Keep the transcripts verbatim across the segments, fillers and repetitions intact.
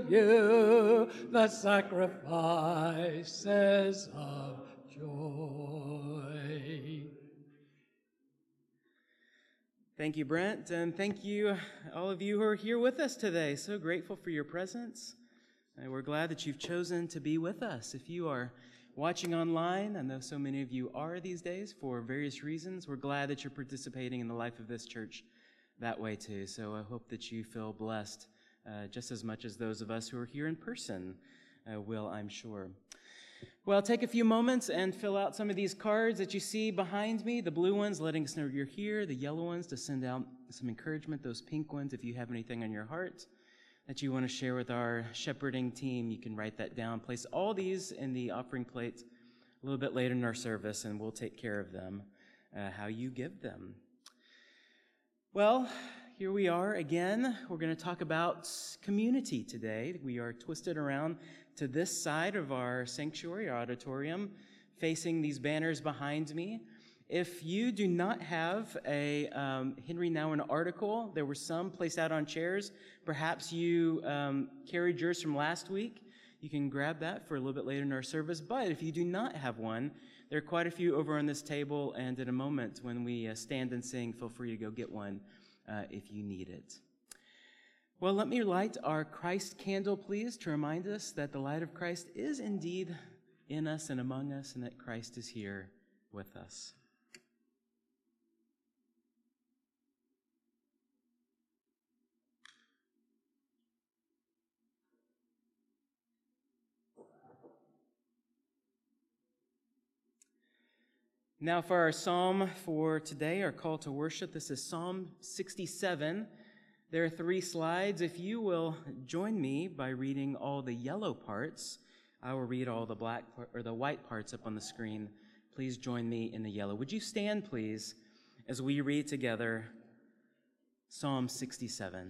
you the sacrifices of joy. Thank you, Brent, and thank you, all of you who are here with us today. So grateful for your presence. And we're glad that you've chosen to be with us. If you are watching online, I know so many of you are these days for various reasons. We're glad that you're participating in the life of this church that way too. So I hope that you feel blessed uh, just as much as those of us who are here in person uh, will, I'm sure. Well, take a few moments and fill out some of these cards that you see behind me. The blue ones letting us know you're here, the yellow ones to send out some encouragement, those pink ones if you have anything on your heart that you want to share with our shepherding team. You can write that down. Place all these in the offering plate a little bit later in our service, and we'll take care of them, uh, how you give them. Well, here we are again. We're going to talk about community today. We are twisted around to this side of our sanctuary, our auditorium, facing these banners behind me. If you do not have a um, Henry Nouwen article, there were some placed out on chairs. Perhaps you um, carried yours from last week. You can grab that for a little bit later in our service. But if you do not have one, there are quite a few over on this table, and in a moment when we uh, stand and sing, feel free to go get one uh, if you need it. Well, let me light our Christ candle, please, to remind us that the light of Christ is indeed in us and among us, and that Christ is here with us. Now for our psalm for today, our call to worship, this is Psalm sixty-seven. There are three slides. If you will join me by reading all the yellow parts, I will read all the black or the white parts up on the screen. Please join me in the yellow. Would you stand, please, as we read together Psalm sixty-seven.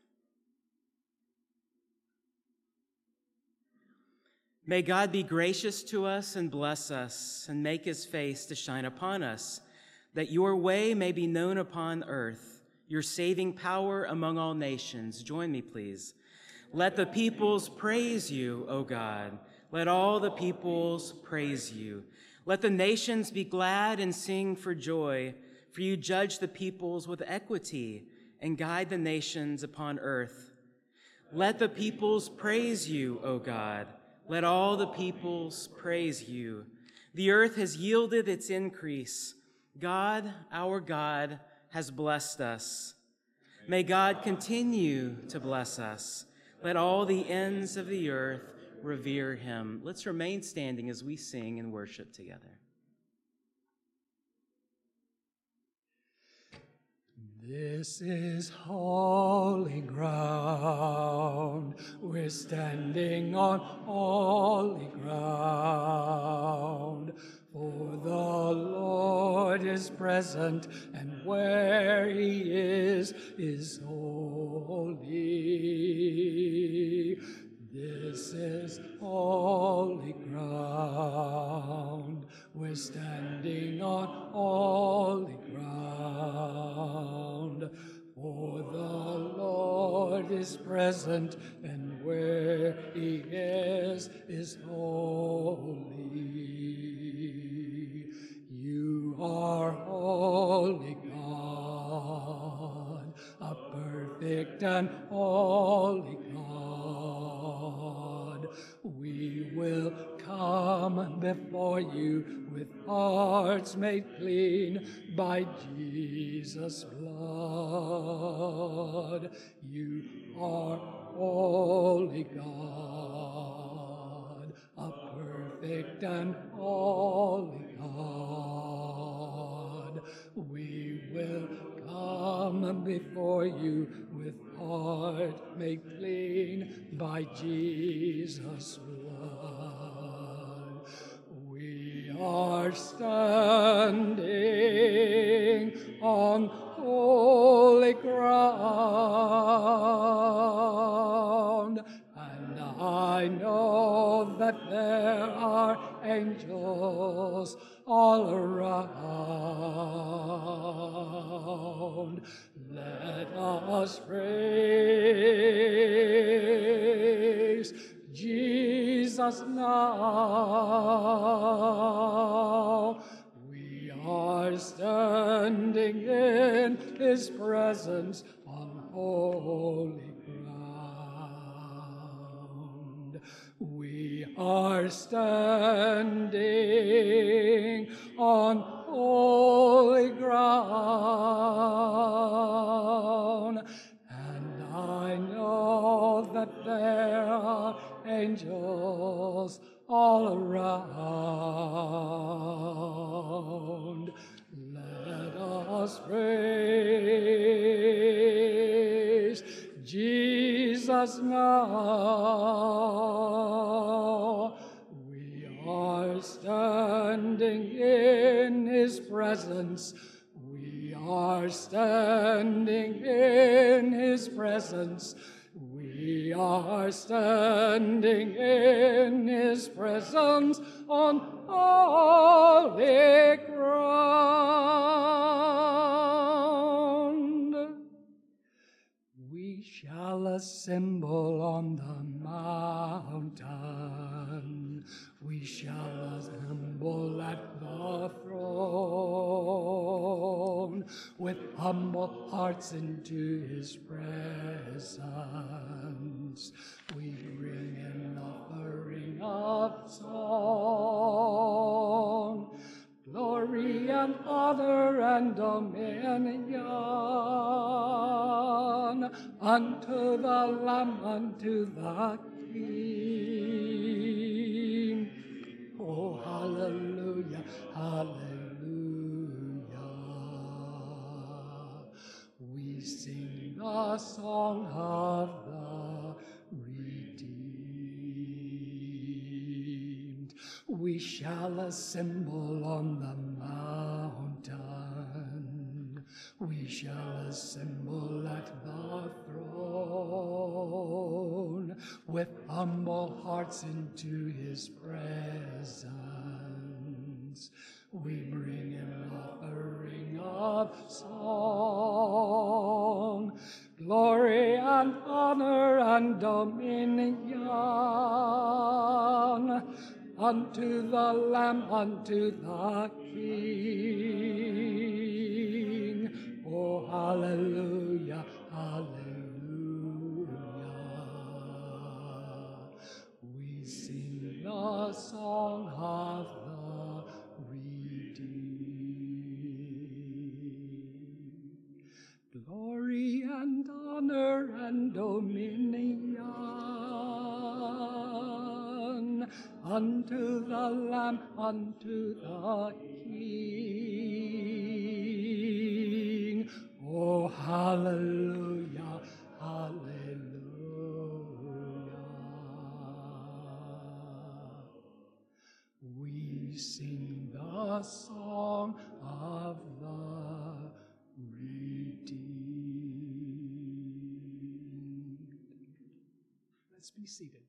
May God be gracious to us and bless us and make his face to shine upon us, that your way may be known upon earth, your saving power among all nations. Join me, please. Let the peoples praise you, O God. Let all the peoples praise you. Let the nations be glad and sing for joy, for you judge the peoples with equity and guide the nations upon earth. Let the peoples praise you, O God. Let all the peoples praise you. The earth has yielded its increase. God, our God, has blessed us. May God continue to bless us. Let all the ends of the earth revere him. Let's remain standing as we sing and worship together. This is holy ground. We're standing on holy ground. For the Lord is present, and where he is, is holy. This is holy ground. We're standing on holy ground. For the Lord is present, and where he is, is holy. You are holy God, a perfect and holy God. We will come before you with hearts made clean by Jesus' blood. You are holy God, a perfect and holy God. We will come before you with heart made clean by Jesus' blood. We are standing on holy ground, and I know that there are angels all around. Let us praise Jesus now. We are standing in his presence on holy ground. We are standing on holy ground, and I know that there are angels all around. Let us praise Jesus now. We are standing in his presence. We are standing in his presence. We are standing in his presence on holy ground. We shall assemble on the mountain. We shall assemble at the throne with humble hearts into his presence. We bring an offering of song, glory and honor and dominion unto the Lamb, unto the King. Oh, hallelujah, hallelujah. We sing the song of the redeemed. We shall assemble on the mountain. We shall assemble at the throne with humble hearts into his presence. We bring an offering of song, glory and honor and dominion unto the Lamb, unto the King. Oh, hallelujah, hallelujah. We sing the song of the redeemed. Glory and honor and dominion unto the Lamb, unto the King. Oh, hallelujah, hallelujah. We sing the song of the redeemed. Let's be seated.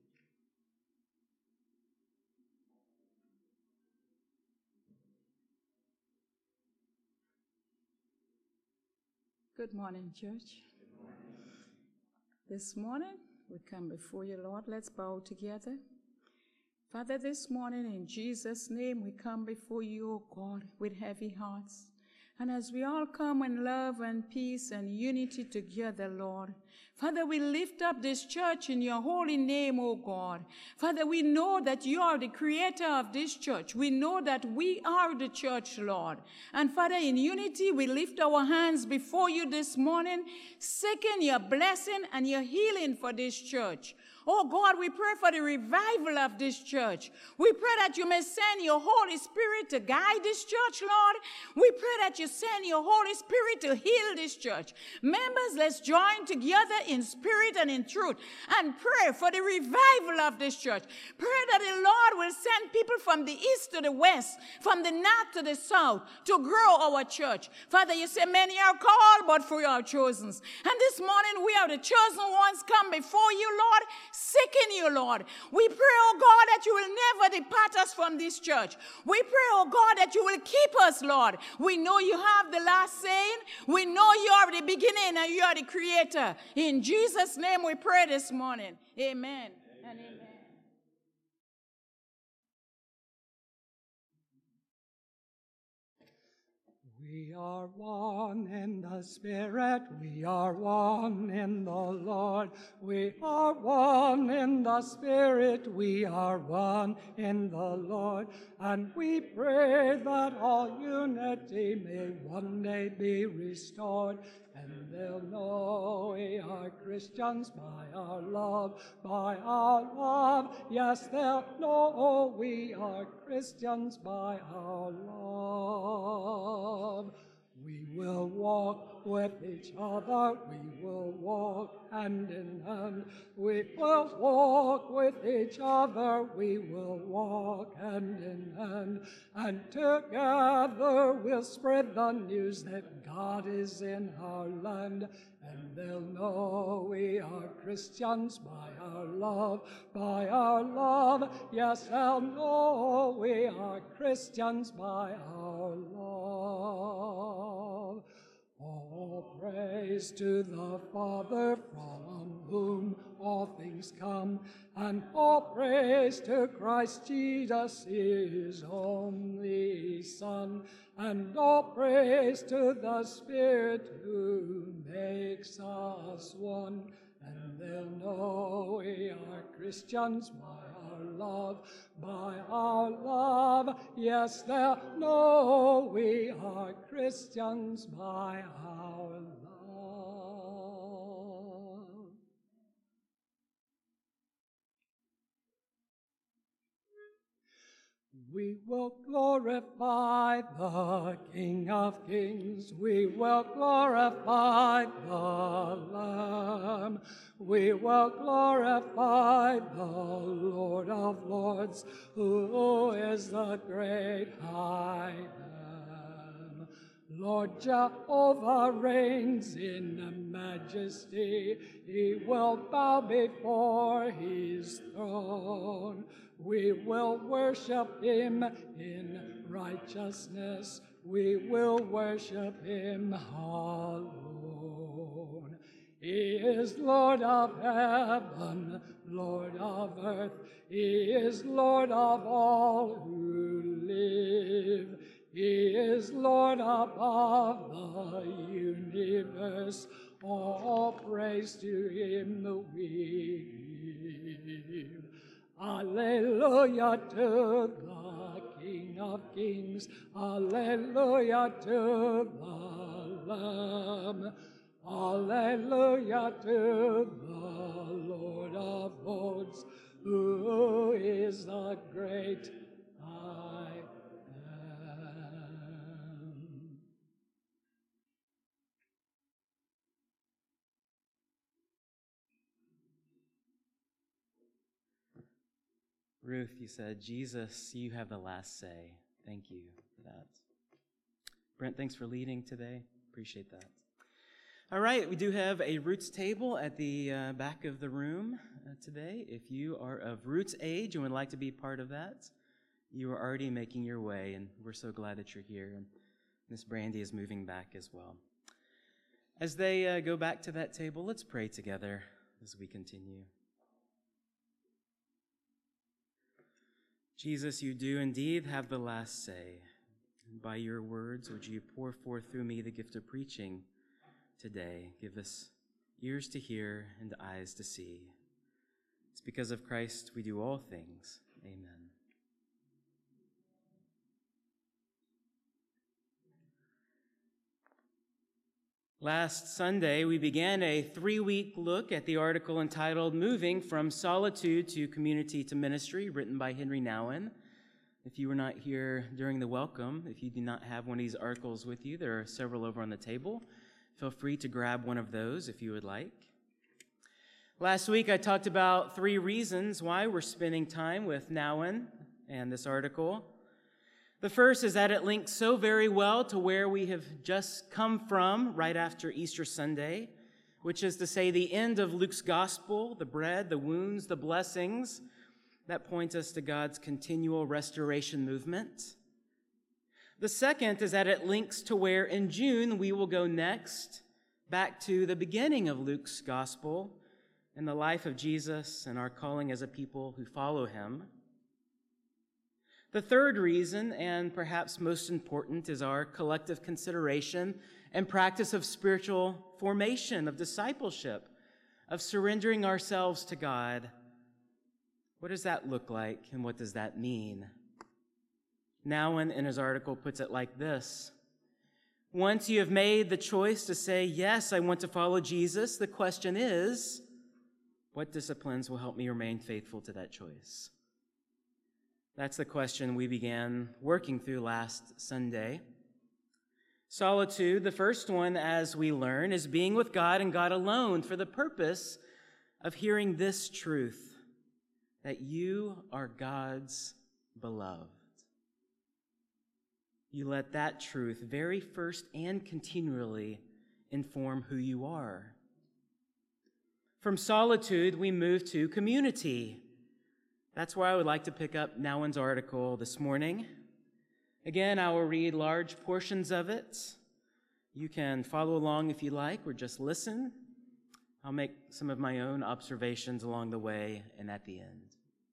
Good morning, church. Good morning. This morning, we come before you, Lord. Let's bow together. Father, this morning, in Jesus' name, we come before you, O God, with heavy hearts. And as we all come in love and peace and unity together, Lord, Father, we lift up this church in your holy name, O God. Father, we know that you are the creator of this church. We know that we are the church, Lord. And Father, in unity, we lift our hands before you this morning, seeking your blessing and your healing for this church. Oh God, we pray for the revival of this church. We pray that you may send your Holy Spirit to guide this church, Lord. We pray that you send your Holy Spirit to heal this church. Members, let's join together in spirit and in truth and pray for the revival of this church. Pray that the Lord will send people from the east to the west, from the north to the south, to grow our church. Father, you say many are called, but few are chosen. And this morning we are the chosen ones come before you, Lord, seeking you, Lord. We pray, oh God, that you will never depart us from this church. We pray, oh God, that you will keep us, Lord. We know you have the last saying. We know you are the beginning and you are the creator. In Jesus' name we pray this morning. Amen. Amen. And amen. We are one in the Spirit, we are one in the Lord. We are one in the Spirit, we are one in the Lord. And we pray that all unity may one day be restored. And they'll know we are Christians by our love, by our love. Yes, they'll know we are Christians by our love. We will walk with each other, we will walk hand in hand. We will walk with each other, we will walk hand in hand. And together we'll spread the news that God is in our land. And they'll know we are Christians by our love, by our love. Yes, they'll know we are Christians by our love. All praise to the Father, from whom all things come, and all praise to Christ Jesus, his only Son, and all praise to the Spirit who makes us one. And they'll know we are Christians by our love, by our love. Yes, they'll know we are Christians by our love. We will glorify the King of Kings. We will glorify the Lamb. We will glorify the Lord of Lords, who is the great I Am. Lord Jehovah reigns in majesty. He will bow before his throne. We will worship him in righteousness. We will worship him alone. He is Lord of heaven, Lord of earth. He is Lord of all who live. He is Lord above the universe. All praise to him we give. Alleluia to the King of Kings. Alleluia to the Lamb. Alleluia to the Lord of Lords, who is the great I Am. Ruth, you said, Jesus, you have the last say. Thank you for that. Brent, thanks for leading today. Appreciate that. All right, we do have a Roots table at the uh, back of the room uh, today. If you are of Roots age and would like to be part of that, you are already making your way, and we're so glad that you're here. And Miss Brandy is moving back as well. As they uh, go back to that table, let's pray together as we continue. Jesus, you do indeed have the last say. And by your words, would you pour forth through me the gift of preaching today? Give us ears to hear and eyes to see. It's because of Christ we do all things. Amen. Last Sunday, we began a three-week look at the article entitled Moving from Solitude to Community to Ministry, written by Henry Nouwen. If you were not here during the welcome, if you do not have one of these articles with you, there are several over on the table. Feel free to grab one of those if you would like. Last week, I talked about three reasons why we're spending time with Nouwen and this article. The first is that it links so very well to where we have just come from right after Easter Sunday, which is to say the end of Luke's gospel, the bread, the wounds, the blessings, that points us to God's continual restoration movement. The second is that it links to where in June we will go next, back to the beginning of Luke's gospel and the life of Jesus and our calling as a people who follow him. The third reason, and perhaps most important, is our collective consideration and practice of spiritual formation, of discipleship, of surrendering ourselves to God. What does that look like, and what does that mean? Nouwen, in his article, puts it like this. Once you have made the choice to say, yes, I want to follow Jesus, the question is, what disciplines will help me remain faithful to that choice? That's the question we began working through last Sunday. Solitude, the first one, as we learn, is being with God and God alone for the purpose of hearing this truth, that you are God's beloved. You let that truth very first and continually inform who you are. From solitude, we move to community. That's where I would like to pick up Nouwen's article this morning. Again, I will read large portions of it. You can follow along if you like, or just listen. I'll make some of my own observations along the way and at the end.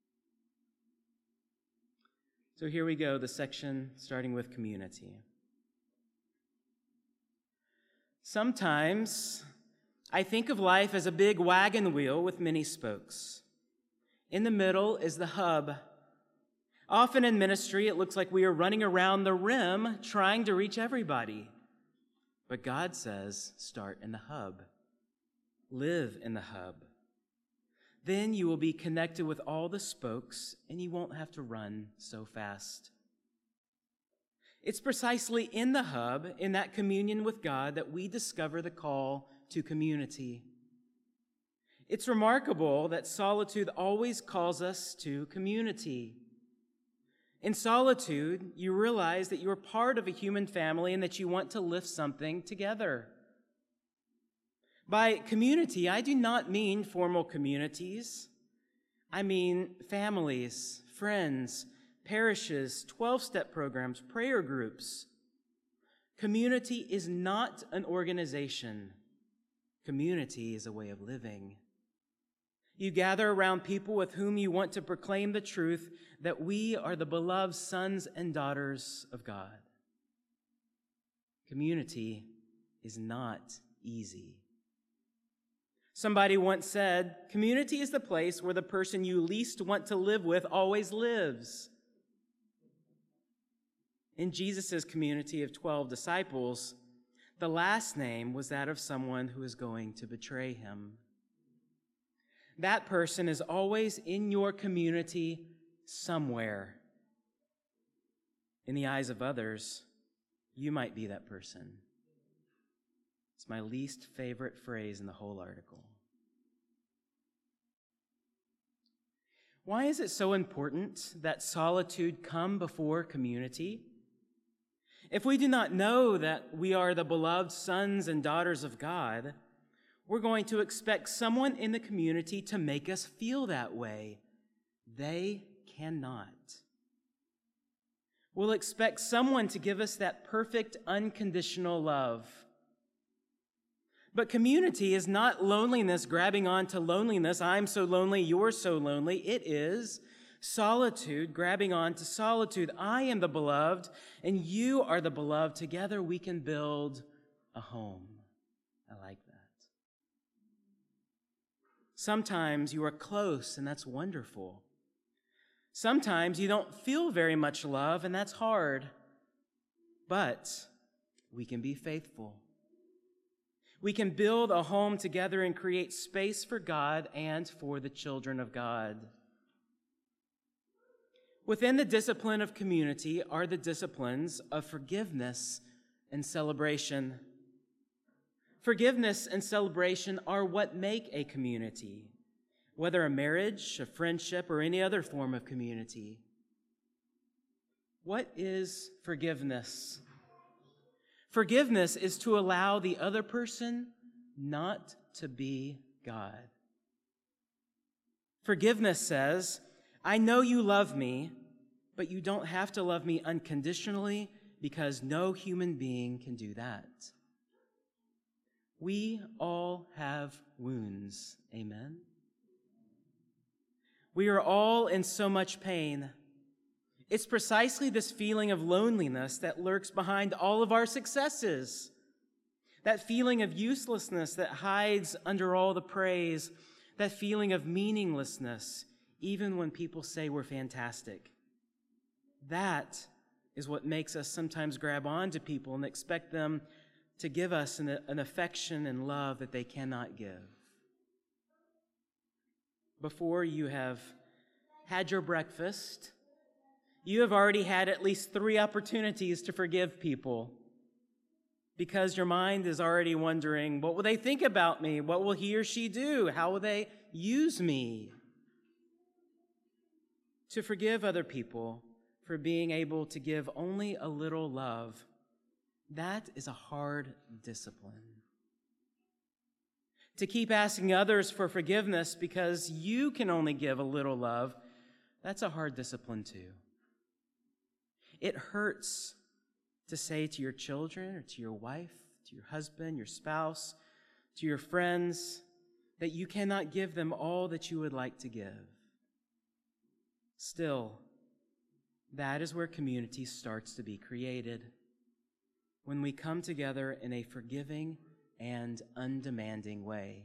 So here we go, the section starting with community. Sometimes I think of life as a big wagon wheel with many spokes. In the middle is the hub. Often in ministry, it looks like we are running around the rim trying to reach everybody. But God says, start in the hub. Live in the hub. Then you will be connected with all the spokes, and you won't have to run so fast. It's precisely in the hub, in that communion with God, that we discover the call to community. It's remarkable that solitude always calls us to community. In solitude, you realize that you're part of a human family and that you want to lift something together. By community, I do not mean formal communities. I mean families, friends, parishes, twelve-step programs, prayer groups. Community is not an organization. Community is a way of living. You gather around people with whom you want to proclaim the truth that we are the beloved sons and daughters of God. Community is not easy. Somebody once said, community is the place where the person you least want to live with always lives. In Jesus' community of twelve disciples, the last name was that of someone who is going to betray him. That person is always in your community somewhere. In the eyes of others, you might be that person. It's my least favorite phrase in the whole article. Why is it so important that solitude come before community? If we do not know that we are the beloved sons and daughters of God, we're going to expect someone in the community to make us feel that way. They cannot. We'll expect someone to give us that perfect, unconditional love. But community is not loneliness grabbing onto loneliness. I'm so lonely, you're so lonely. It is solitude grabbing onto solitude. I am the beloved, and you are the beloved. Together we can build a home. I like that. Sometimes you are close, and that's wonderful. Sometimes you don't feel very much love, and that's hard. But we can be faithful. We can build a home together and create space for God and for the children of God. Within the discipline of community are the disciplines of forgiveness and celebration. Forgiveness and celebration are what make a community, whether a marriage, a friendship, or any other form of community. What is forgiveness? Forgiveness is to allow the other person not to be God. Forgiveness says, I know you love me, but you don't have to love me unconditionally because no human being can do that. We all have wounds, amen? We are all in so much pain. It's precisely this feeling of loneliness that lurks behind all of our successes. That feeling of uselessness that hides under all the praise. That feeling of meaninglessness, even when people say we're fantastic. That is what makes us sometimes grab on to people and expect them to give us an, an affection and love that they cannot give. Before you have had your breakfast, you have already had at least three opportunities to forgive people because your mind is already wondering, what will they think about me? What will he or she do? How will they use me? To forgive other people for being able to give only a little love, that is a hard discipline. To keep asking others for forgiveness because you can only give a little love, that's a hard discipline too. It hurts to say to your children or to your wife, to your husband, your spouse, to your friends, that you cannot give them all that you would like to give. Still, that is where community starts to be created, when we come together in a forgiving and undemanding way.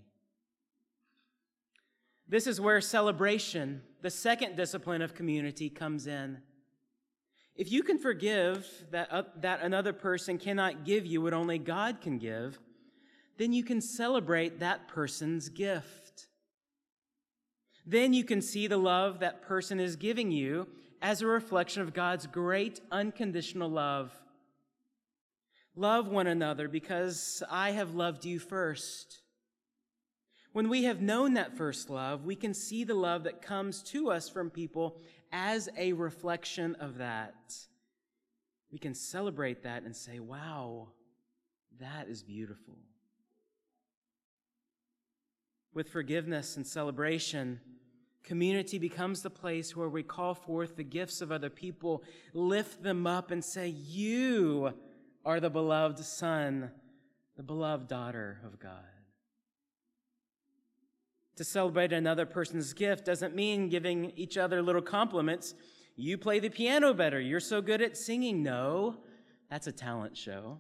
This is where celebration, the second discipline of community, comes in. If you can forgive that, uh, that another person cannot give you what only God can give, then you can celebrate that person's gift. Then you can see the love that person is giving you as a reflection of God's great unconditional love. Love one another because I have loved you first. When we have known that first love, we can see the love that comes to us from people as a reflection of that. We can celebrate that and say, wow, that is beautiful. With forgiveness and celebration, community becomes the place where we call forth the gifts of other people, lift them up and say, you are the beloved son, the beloved daughter of God. To celebrate another person's gift doesn't mean giving each other little compliments. You play the piano better. You're so good at singing. No, that's a talent show.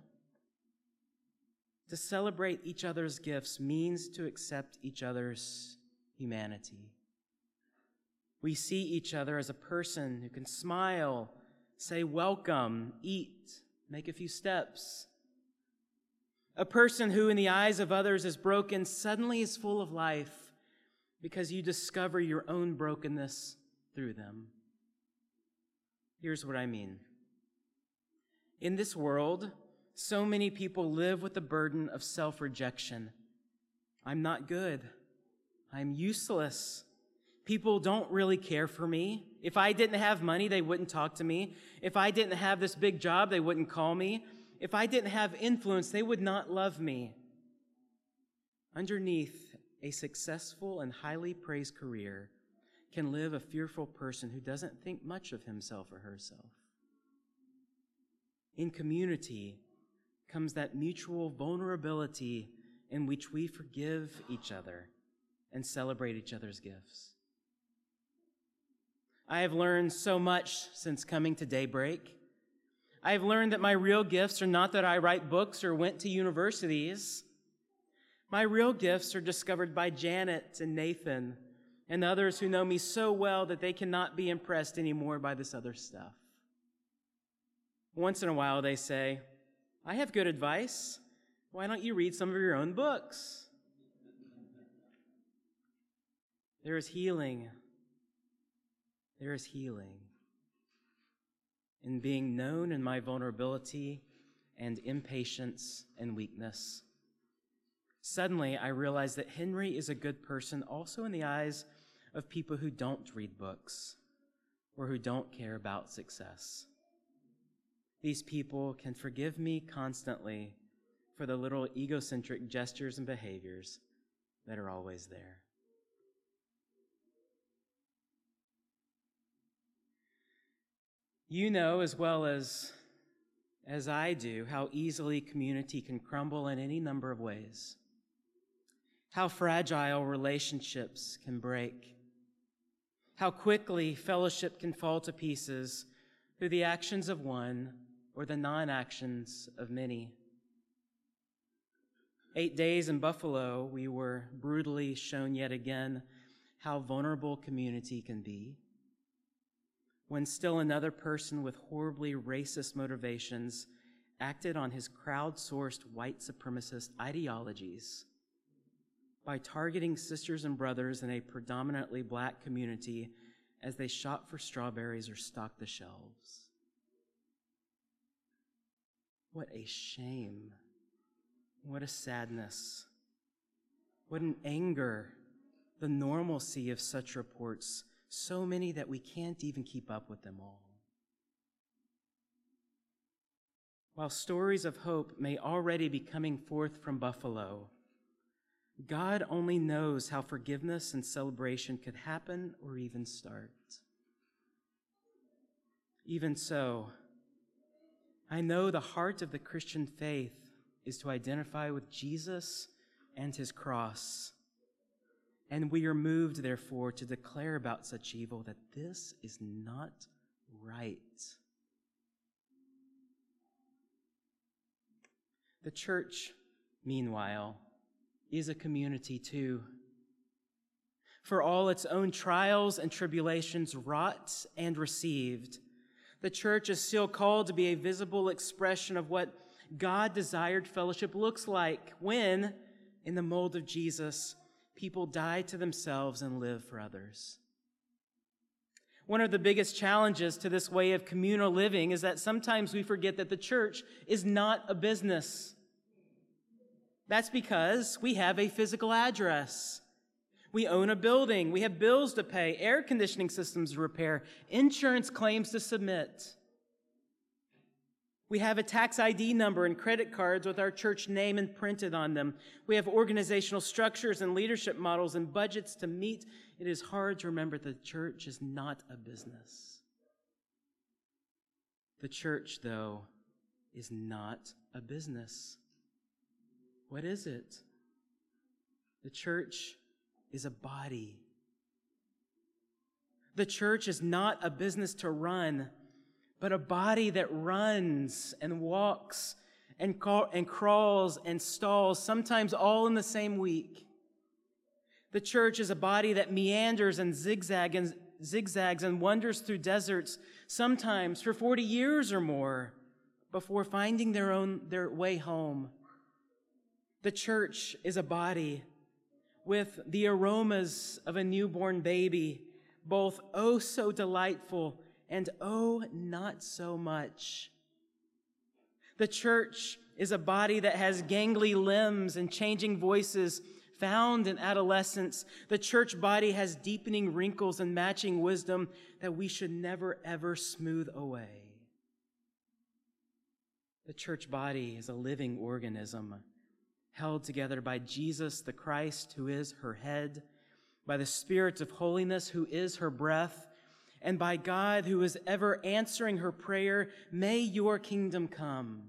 To celebrate each other's gifts means to accept each other's humanity. We see each other as a person who can smile, say welcome, eat, make a few steps. A person who in the eyes of others is broken suddenly is full of life because you discover your own brokenness through them. Here's what I mean. In this world, so many people live with the burden of self-rejection. I'm not good. I'm useless. People don't really care for me. If I didn't have money, they wouldn't talk to me. If I didn't have this big job, they wouldn't call me. If I didn't have influence, they would not love me. Underneath a successful and highly praised career can live a fearful person who doesn't think much of himself or herself. In community comes that mutual vulnerability in which we forgive each other and celebrate each other's gifts. I have learned so much since coming to Daybreak. I have learned that my real gifts are not that I write books or went to universities. My real gifts are discovered by Janet and Nathan and others who know me so well that they cannot be impressed anymore by this other stuff. Once in a while they say, I have good advice. Why don't you read some of your own books? There is healing. There is healing in being known in my vulnerability and impatience and weakness. Suddenly, I realized that Henry is a good person also in the eyes of people who don't read books or who don't care about success. These people can forgive me constantly for the little egocentric gestures and behaviors that are always there. You know as well as, as I do how easily community can crumble in any number of ways. How fragile relationships can break. How quickly fellowship can fall to pieces through the actions of one or the non-actions of many. Eight days in Buffalo, we were brutally shown yet again how vulnerable community can be, when still another person with horribly racist motivations acted on his crowdsourced white supremacist ideologies by targeting sisters and brothers in a predominantly black community as they shop for strawberries or stocked the shelves. What a shame. What a sadness. What an anger. The normalcy of such reports, so many that we can't even keep up with them all. While stories of hope may already be coming forth from Buffalo, God only knows how forgiveness and celebration could happen or even start. Even so, I know the heart of the Christian faith is to identify with Jesus and his cross. And we are moved, therefore, to declare about such evil that this is not right. The church, meanwhile, is a community too. For all its own trials and tribulations wrought and received, the church is still called to be a visible expression of what God desired fellowship looks like when, in the mold of Jesus, people die to themselves and live for others. One of the biggest challenges to this way of communal living is that sometimes we forget that the church is not a business. That's because we have a physical address. We own a building. We have bills to pay, air conditioning systems to repair, insurance claims to submit. We have a tax I D number and credit cards with our church name imprinted on them. We have organizational structures and leadership models and budgets to meet. It is hard to remember the church is not a business. The church, though, is not a business. What is it? The church is a body. The church is not a business to run, but a body that runs and walks and, ca- and crawls and stalls, sometimes all in the same week. The church is a body that meanders and, zigzag and zigzags and wanders through deserts, sometimes for forty years or more, before finding their own their way home. The church is a body with the aromas of a newborn baby, both oh so delightful and oh not so much. The church is a body that has gangly limbs and changing voices found in adolescence. The church body has deepening wrinkles and matching wisdom that we should never ever smooth away. The church body is a living organism, held together by Jesus the Christ, who is her head, by the Spirit of holiness, who is her breath, and by God, who is ever answering her prayer, may your kingdom come.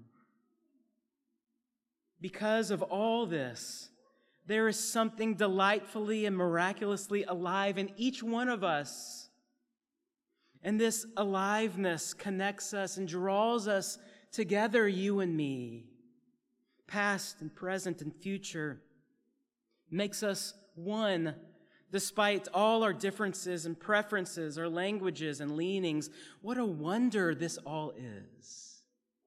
Because of all this, there is something delightfully and miraculously alive in each one of us. And this aliveness connects us and draws us together, you and me. Past and present and future, makes us one, despite all our differences and preferences, our languages and leanings. What a wonder this all is.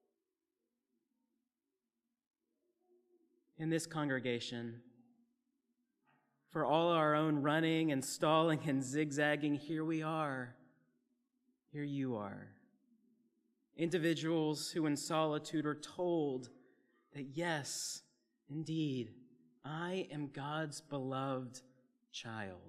In this congregation, for all our own running and stalling and zigzagging, here we are. Here you are. Individuals who in solitude are told that yes, indeed, I am God's beloved child.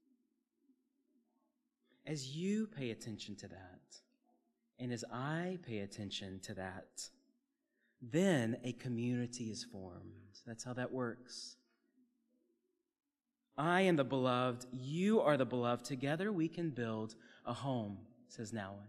As you pay attention to that, and as I pay attention to that, then a community is formed. That's how that works. I am the beloved, you are the beloved. Together we can build a home, says Nouwen.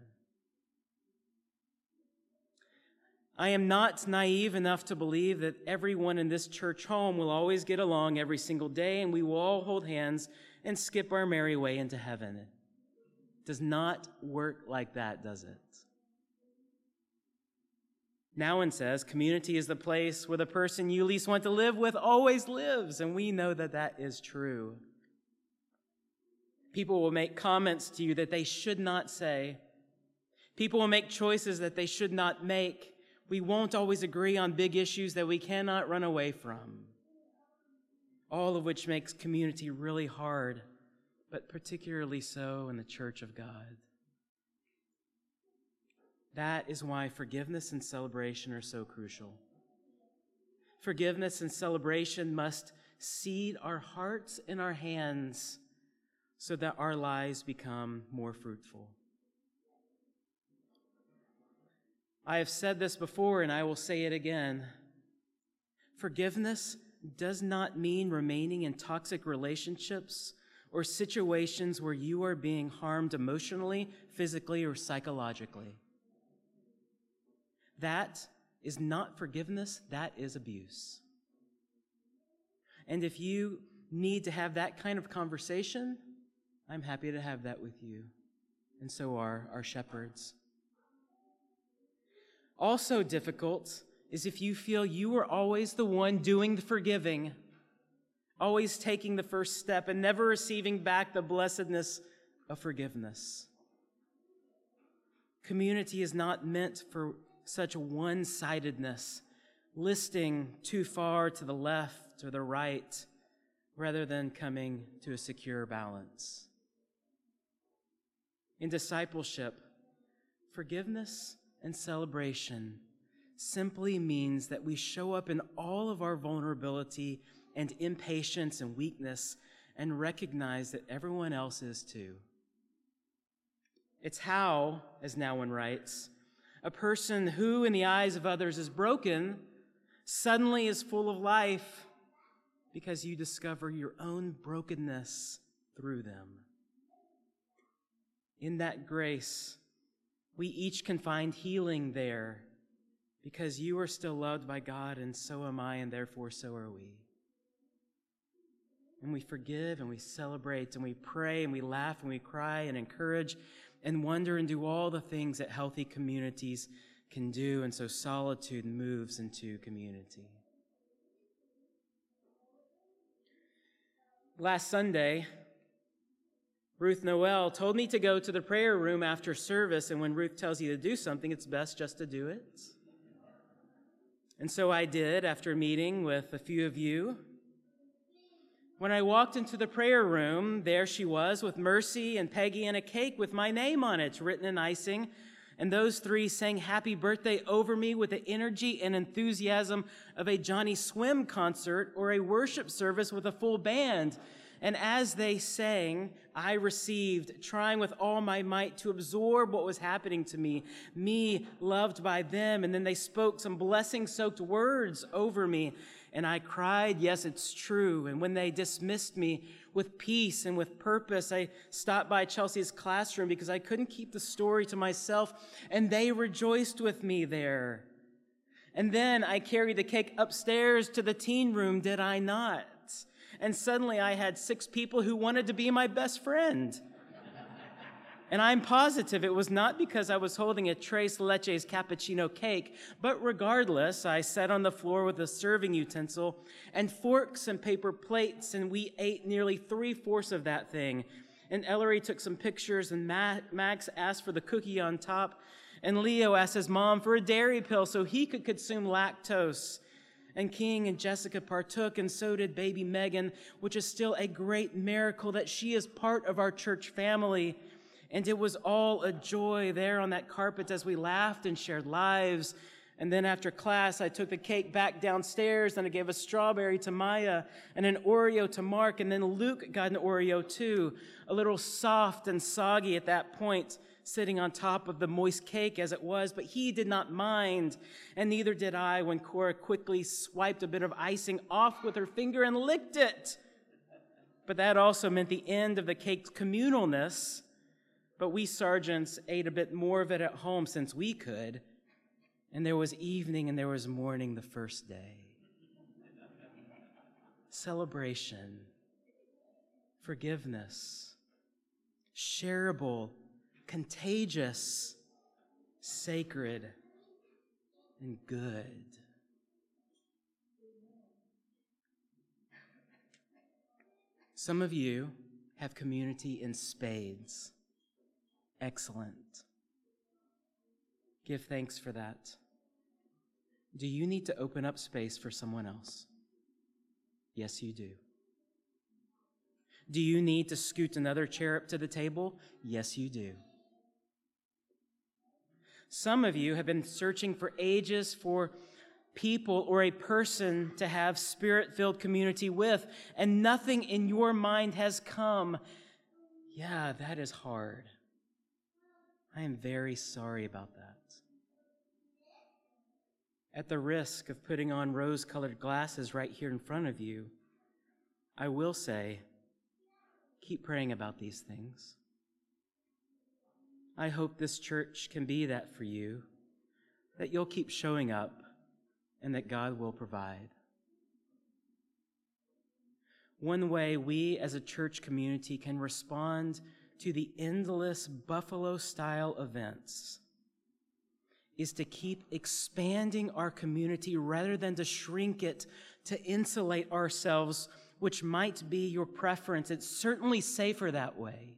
I am not naive enough to believe that everyone in this church home will always get along every single day and we will all hold hands and skip our merry way into heaven. It does not work like that, does it? Nouwen says, community is the place where the person you least want to live with always lives, and we know that that is true. People will make comments to you that they should not say. People will make choices that they should not make. We won't always agree on big issues that we cannot run away from. All of which makes community really hard, but particularly so in the Church of God. That is why forgiveness and celebration are so crucial. Forgiveness and celebration must seed our hearts and our hands so that our lives become more fruitful. I have said this before, and I will say it again. Forgiveness does not mean remaining in toxic relationships or situations where you are being harmed emotionally, physically, or psychologically. That is not forgiveness, that is abuse. And if you need to have that kind of conversation, I'm happy to have that with you, and so are our shepherds. Also difficult is if you feel you are always the one doing the forgiving, always taking the first step and never receiving back the blessedness of forgiveness. Community is not meant for such one-sidedness, listing too far to the left or the right, rather than coming to a secure balance. In discipleship, forgiveness and celebration simply means that we show up in all of our vulnerability and impatience and weakness and recognize that everyone else is too. It's how, as Nouwen writes, a person who in the eyes of others is broken suddenly is full of life because you discover your own brokenness through them. In that grace, we each can find healing there because you are still loved by God and so am I, and therefore so are we. And we forgive and we celebrate and we pray and we laugh and we cry and encourage and wonder and do all the things that healthy communities can do, and so solitude moves into community. Last Sunday, Ruth Noel told me to go to the prayer room after service, and when Ruth tells you to do something, it's best just to do it. And so I did after meeting with a few of you. When I walked into the prayer room, there she was with Mercy and Peggy and a cake with my name on it, written in icing. And those three sang happy birthday over me with the energy and enthusiasm of a Johnny Swim concert or a worship service with a full band. And as they sang, I received, trying with all my might to absorb what was happening to me, me loved by them. And then they spoke some blessing-soaked words over me. And I cried, yes, it's true. And when they dismissed me with peace and with purpose, I stopped by Chelsea's classroom because I couldn't keep the story to myself, and they rejoiced with me there. And then I carried the cake upstairs to the teen room, did I not? And suddenly I had six people who wanted to be my best friend. And I'm positive it was not because I was holding a Tres Leches cappuccino cake, but regardless, I sat on the floor with a serving utensil and forks and paper plates, and we ate nearly three-fourths of that thing. And Ellery took some pictures, and Max asked for the cookie on top, and Leo asked his mom for a dairy pill so he could consume lactose. And King and Jessica partook, and so did baby Megan, which is still a great miracle that she is part of our church family. And it was all a joy there on that carpet as we laughed and shared lives. And then after class, I took the cake back downstairs, and I gave a strawberry to Maya and an Oreo to Mark, and then Luke got an Oreo too, a little soft and soggy at that point, sitting on top of the moist cake as it was, but he did not mind, and neither did I when Cora quickly swiped a bit of icing off with her finger and licked it. But that also meant the end of the cake's communalness. But we sergeants ate a bit more of it at home since we could. And there was evening and there was morning the first day. Celebration, forgiveness, shareable, contagious, sacred, and good. Some of you have community in spades. Excellent. Give thanks for that. Do you need to open up space for someone else? Yes, you do. Do you need to scoot another chair up to the table? Yes, you do. Some of you have been searching for ages for people or a person to have spirit-filled community with, and nothing in your mind has come. Yeah, that is hard. I am very sorry about that. At the risk of putting on rose-colored glasses right here in front of you, I will say, keep praying about these things. I hope this church can be that for you, that you'll keep showing up and that God will provide. One way we as a church community can respond to the endless Buffalo-style events is to keep expanding our community rather than to shrink it, to insulate ourselves, which might be your preference. It's certainly safer that way.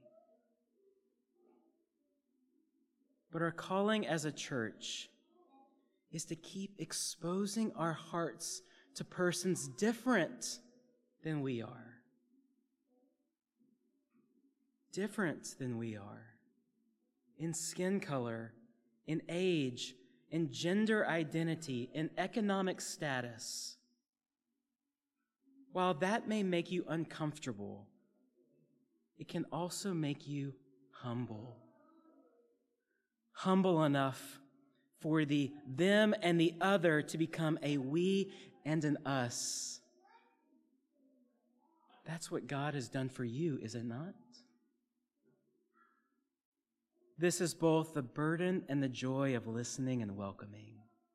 But our calling as a church is to keep exposing our hearts to persons different than we are. Different than we are. In skin color, in age, in gender identity, in economic status. While that may make you uncomfortable, it can also make you humble. Humble enough for the them and the other to become a we and an us. That's what God has done for you, is it not? This is both the burden and the joy of listening and welcoming.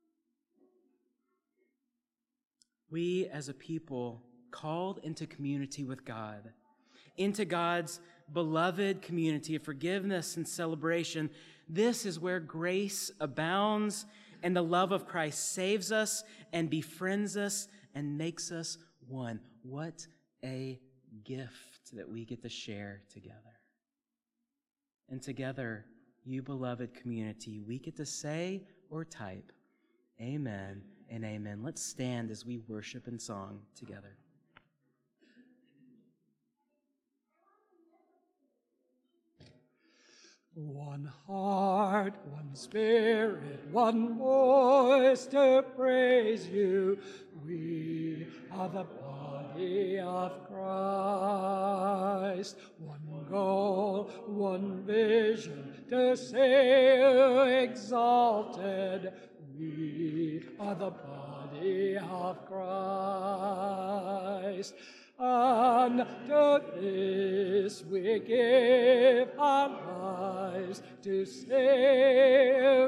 We as a people called into community with God, into God's beloved community of forgiveness and celebration, this is where grace abounds and the love of Christ saves us and befriends us and makes us one. What a gift that we get to share together. And together, you beloved community, we get to say or type, amen and amen. Let's stand as we worship in song together. One heart, one spirit, one voice to praise you. We are the body of Christ. One goal, one vision to say you exalted. We are the body of Christ. Unto this we give our lives to say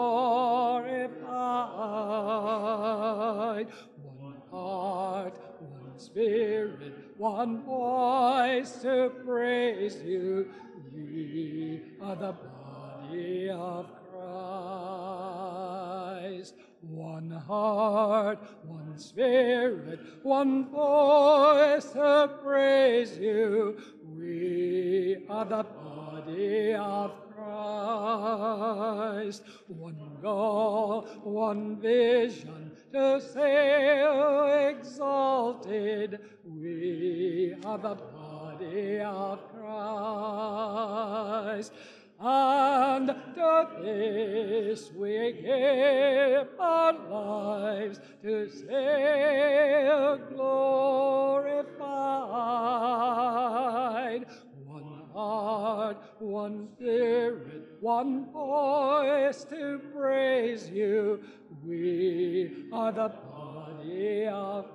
glorified. One heart, one spirit, one voice to praise you. We are the body of Christ. One heart, one spirit, one voice to praise you. We are the body of Christ. One goal, one vision to say you exalted. We are the body of Christ. And to this we give our lives to say glorified. One heart, one spirit, one voice to praise you. We are the body of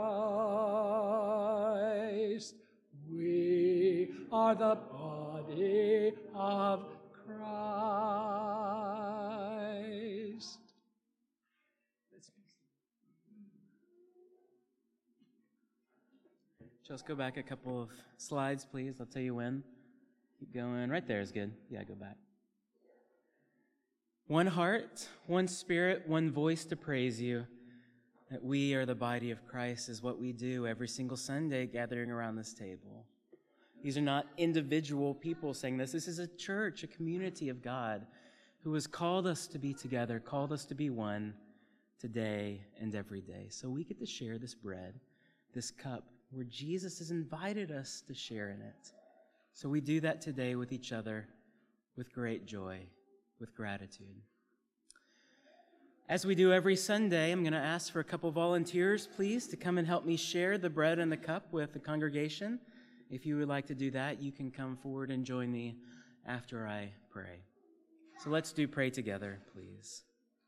Christ. We are the body of Christ. Just go back a couple of slides, please. I'll tell you when. Keep going. Right there is good. Yeah, go back. One heart, one spirit, one voice to praise you. That we are the body of Christ is what we do every single Sunday gathering around this table. These are not individual people saying this. This is a church, a community of God who has called us to be together, called us to be one today and every day. So we get to share this bread, this cup, where Jesus has invited us to share in it. So we do that today with each other with great joy, with gratitude. As we do every Sunday, I'm going to ask for a couple volunteers, please, to come and help me share the bread and the cup with the congregation. If you would like to do that, you can come forward and join me after I pray. So let's do pray together, please.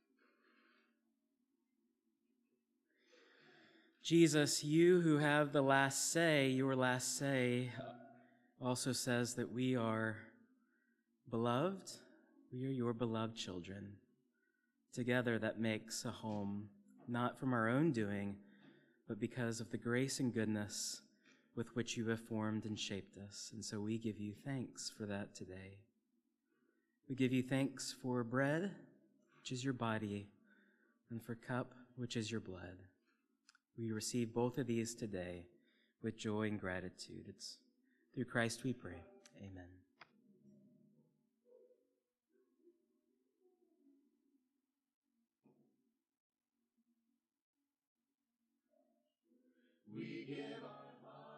Jesus, you who have the last say, your last say also says that we are beloved. We are your beloved children. Together that makes a home, not from our own doing, but because of the grace and goodness with which you have formed and shaped us. And so we give you thanks for that today. We give you thanks for bread, which is your body, and for cup, which is your blood. We receive both of these today with joy and gratitude. It's through Christ we pray. Amen. We give our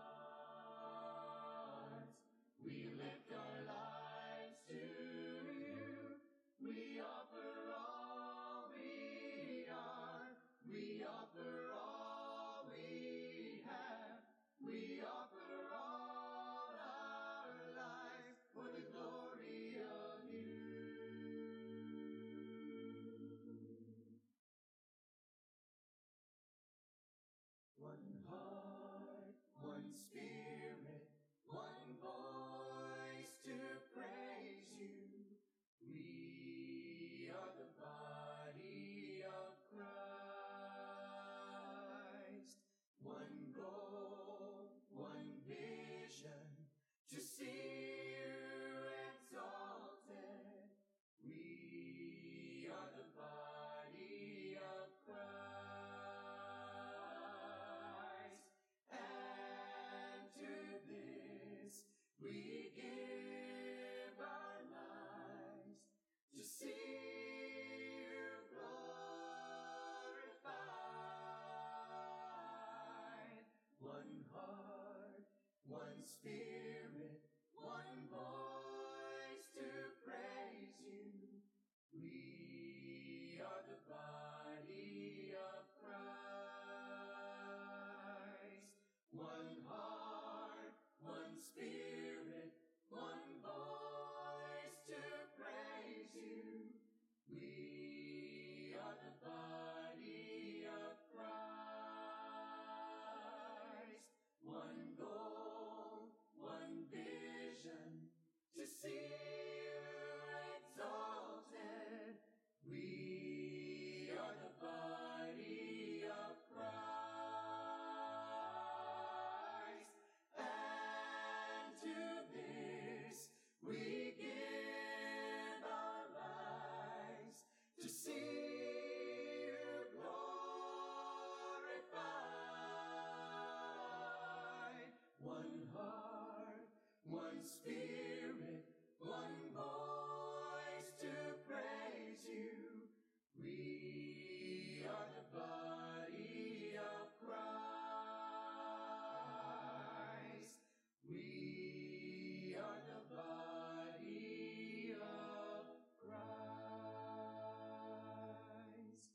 hearts, we lift our lives to you. We offer all we are, we offer all we have. We offer all our lives for the glory of you. One heart, one spirit, one voice to praise you. We are the body of Christ. One goal, one vision, to see you exalted. We are the body of Christ. And to this we give our lives, to see you glorified. One heart, one spirit, one voice to praise you. We are the body of Christ. One heart, one spirit, one voice to praise you. We are the body of Christ. One goal, one vision, to see you exalted. We are the body of Christ. And to this we give our lives, to see you glorified. One heart, one spirit, one voice to praise you. We are the body of Christ. We are the body of Christ.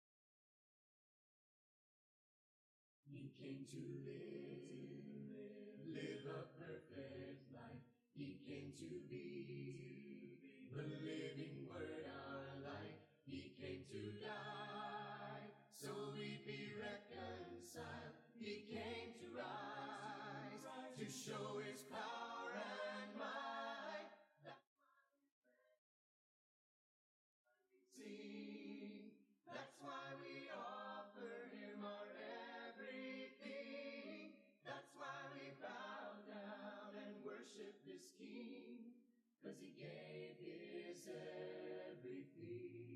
He came to live, live a perfect life. He came to be the living word, our life. He came to die, so we'd be reconciled. He came to rise, to show his power and might. That's why we sing. That's why we offer him our everything. That's why we bow down and worship this King, 'cause he gave his everything.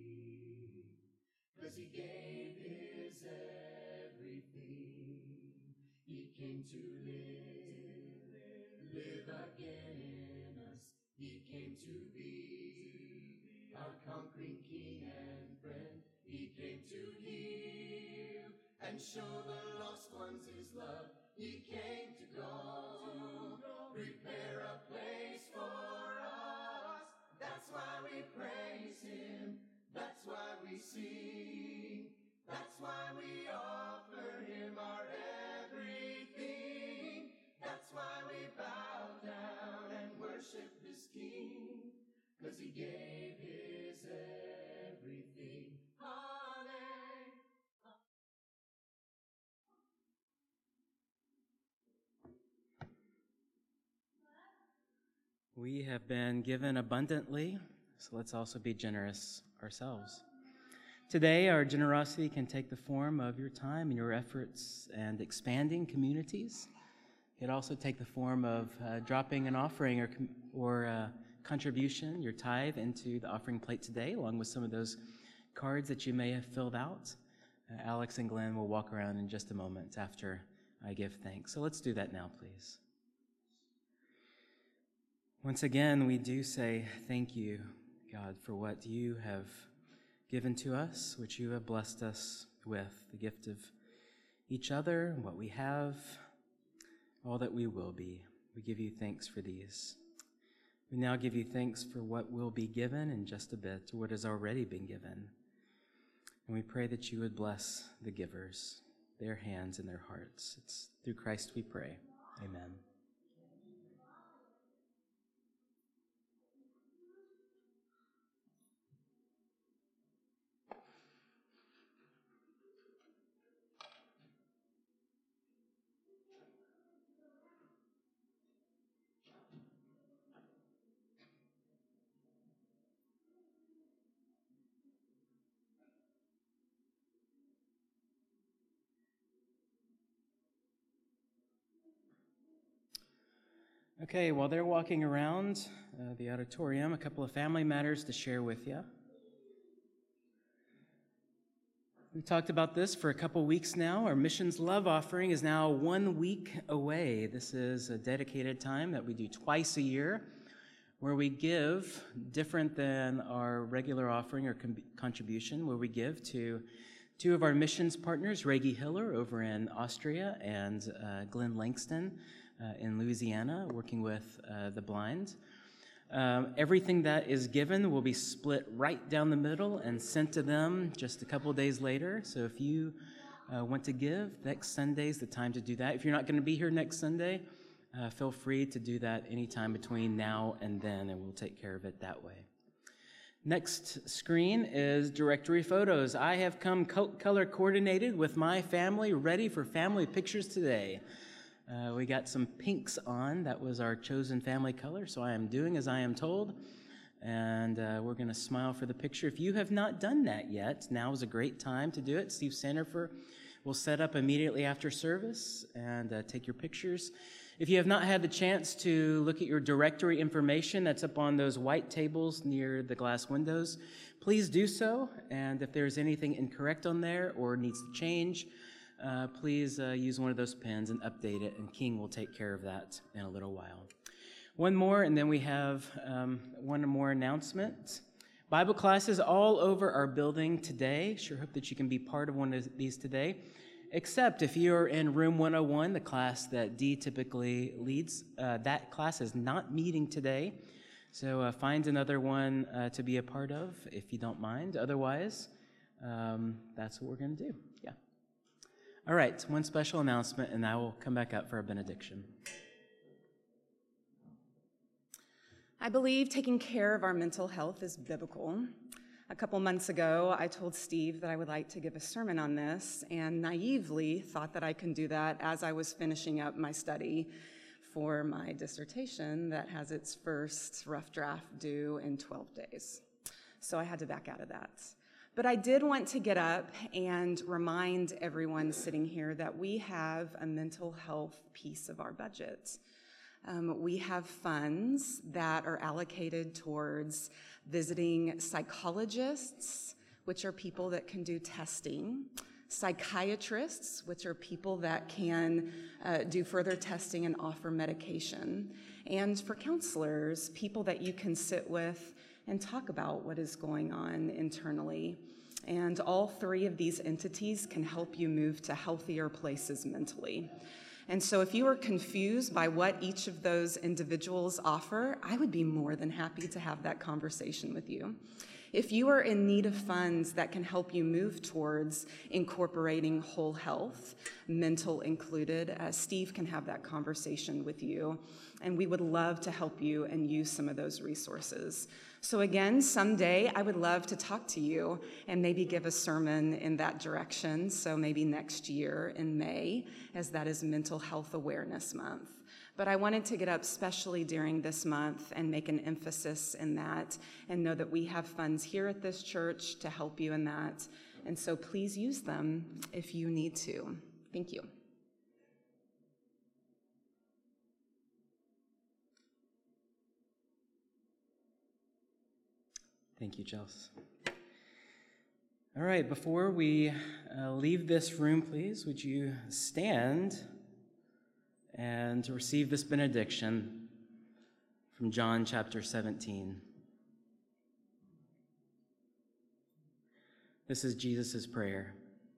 'cause he gave his everything. He came to live, live again in us. He came to be our conquering King and friend. He came to heal and show the lost ones his love. He came to go, prepare a place for us. That's why we praise him. That's why we sing. That's why we offer him our everything. That's why we bow down and worship this King, 'cause he gave his everything. Hallelujah. We have been given abundantly, so let's also be generous ourselves. Today, our generosity can take the form of your time and your efforts and expanding communities. It could also take the form of uh, dropping an offering or, or uh, contribution, your tithe, into the offering plate today, along with some of those cards that you may have filled out. Uh, Alex and Glenn will walk around in just a moment after I give thanks. So let's do that now, please. Once again, we do say thank you, God, for what you have given to us, which you have blessed us with, the gift of each other, what we have, all that we will be. We give you thanks for these. We now give you thanks for what will be given in just a bit, what has already been given. And we pray that you would bless the givers, their hands and their hearts. It's through Christ we pray. Amen. Okay, while they're walking around uh, the auditorium, a couple of family matters to share with you. We've talked about this for a couple weeks now. Our Missions Love Offering is now one week away. This is a dedicated time that we do twice a year, where we give, different than our regular offering or com- contribution, where we give to two of our missions partners, Reggie Hiller over in Austria and uh, Glenn Langston uh, in Louisiana, working with uh, the blind. Um, everything that is given will be split right down the middle and sent to them just a couple of days later. So if you uh, want to give, next Sunday is the time to do that. If you're not going to be here next Sunday, uh, feel free to do that anytime between now and then, and we'll take care of it that way. Next screen is directory photos. I have come co- color coordinated with my family, ready for family pictures today. Uh, we got some pinks on. That was our chosen family color, so I am doing as I am told, and uh, we're going to smile for the picture. If you have not done that yet, now is a great time to do it. Steve Sandifer will set up immediately after service and uh, take your pictures. If you have not had the chance to look at your directory information that's up on those white tables near the glass windows, please do so, and if there's anything incorrect on there or needs to change, Uh, please uh, use one of those pens and update it, and King will take care of that in a little while. One more, and then we have um, one more announcement. Bible classes all over our building today. Sure hope that you can be part of one of these today, except if you're in room one oh one, the class that Dee typically leads. Uh, that class is not meeting today, so uh, find another one uh, to be a part of if you don't mind. Otherwise, um, that's what we're going to do. Yeah. All right, one special announcement, and I will come back up for a benediction. I believe taking care of our mental health is biblical. A couple months ago, I told Steve that I would like to give a sermon on this, and naively thought that I can do that as I was finishing up my study for my dissertation that has its first rough draft due in twelve days. So I had to back out of that. But I did want to get up and remind everyone sitting here that we have a mental health piece of our budget. Um, we have funds that are allocated towards visiting psychologists which are people that can do testing, psychiatrists, which are people that can uh, do further testing and offer medication, and for counselors, people that you can sit with and talk about what is going on internally. And all three of these entities can help you move to healthier places mentally. And so if you are confused by what each of those individuals offer, I would be more than happy to have that conversation with you. If you are in need of funds that can help you move towards incorporating whole health, mental included, uh, Steve can have that conversation with you, and we would love to help you and use some of those resources. So again, someday I would love to talk to you and maybe give a sermon in that direction, so maybe next year in May, as that is Mental Health Awareness Month. But I wanted to get up especially during this month and make an emphasis in that and know that we have funds here at this church to help you in that. And so please use them if you need to. Thank you. Thank you, Chelsea. All right, before we uh, leave this room, please, would you stand and receive this benediction from John chapter seventeen. This is Jesus' prayer.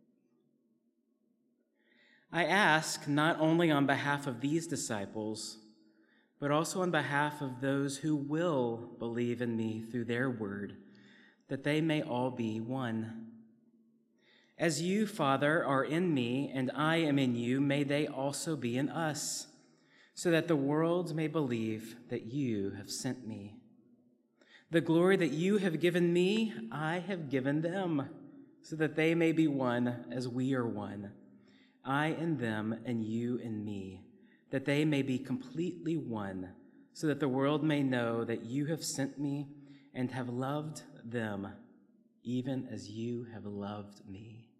I ask not only on behalf of these disciples, but also on behalf of those who will believe in me through their word, that they may all be one. As you, Father, are in me and I am in you, may they also be in us, so that the world may believe that you have sent me. The glory that you have given me, I have given them, so that they may be one as we are one, I in them and you in me, that they may be completely one, so that the world may know that you have sent me and have loved them, even as you have loved me.